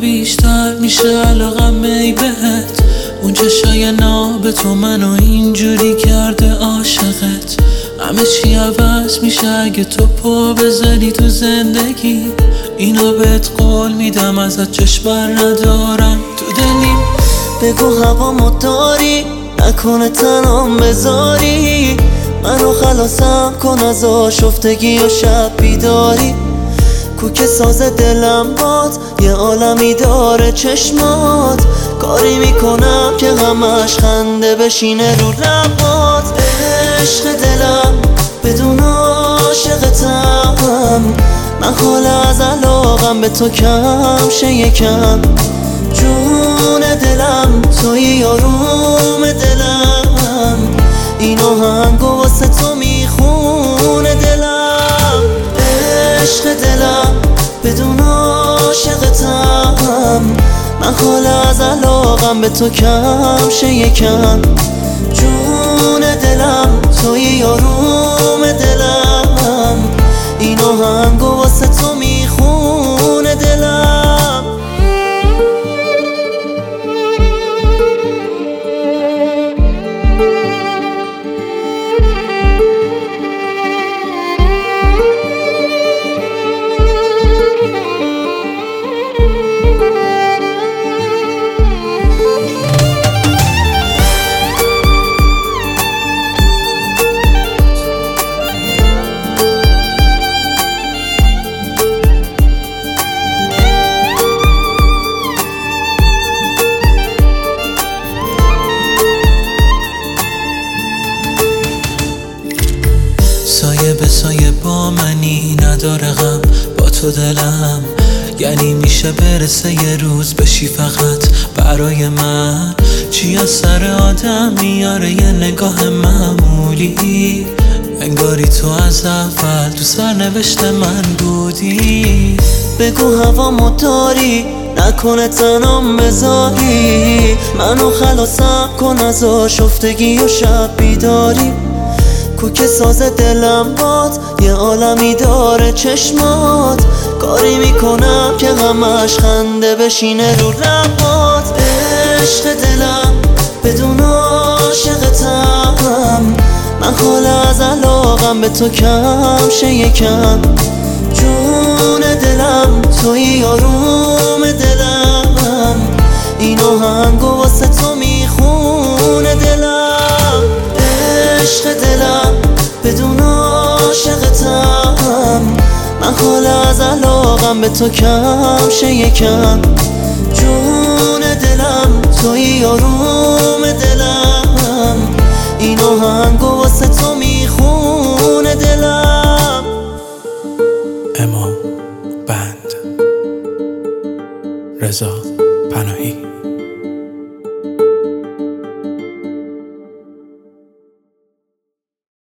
بیشتر میشه علاقم ای بهت. اون چشای ناب تو منو اینجوری کرده عاشقت. همه چی عوض میشه اگه تو پا بزنی تو زندگی. اینو بهت قول میدم ازت چشم بر ندارم تو دلیم. بگو هوامو داری نکنه تنام بذاری. منو خلاصم کن از آشفتگی و شب بیداری. کوک ساز دلم باد یه عالمی داره چشمات. کاری میکنم که همش خنده بشینه رو لبات. عشق دلم بدون عاشقتم. من حالا از علاقم به تو کم شه یکم. جون دلم توی آروم دلم. این آهنگو واسه تو میخونه دلم. عشق دلم بدون عاشقتم. من حالا از علاقم به تو کم شه یکم. جون دلم توی آروم دلم. این آهنگو واسه تو میخونه دلم. سایه به سایه با منی نداره غم با تو دلم. یعنی میشه برسه یه روز بشی فقط برای من. چی از سر آدم میاره یه نگاه معمولی. انگاری تو از اول تو سرنوشت من بودی. بگو هوامو داری نکنه تنام بذاری. منو خلاصم کن از آشفتگی و شب بیداری. کوک ساز دلم باد یه عالمی داره چشمات. کاری میکنم که همش خنده بشینه رو لبات. عشق دلم بدون عاشقتم. من حالا از علاقم به تو کم شه یکم. جون دلم توی آروم دلم. این آهنگو واسه تو میخونه دلم. عشق دلم بدون عاشقتم. من حالا از علاقم به تو کم شه یکم. جون دلم توی آروم دلم. این آهنگو واسه تو میخونه دلم. امام بند رضا پناهی.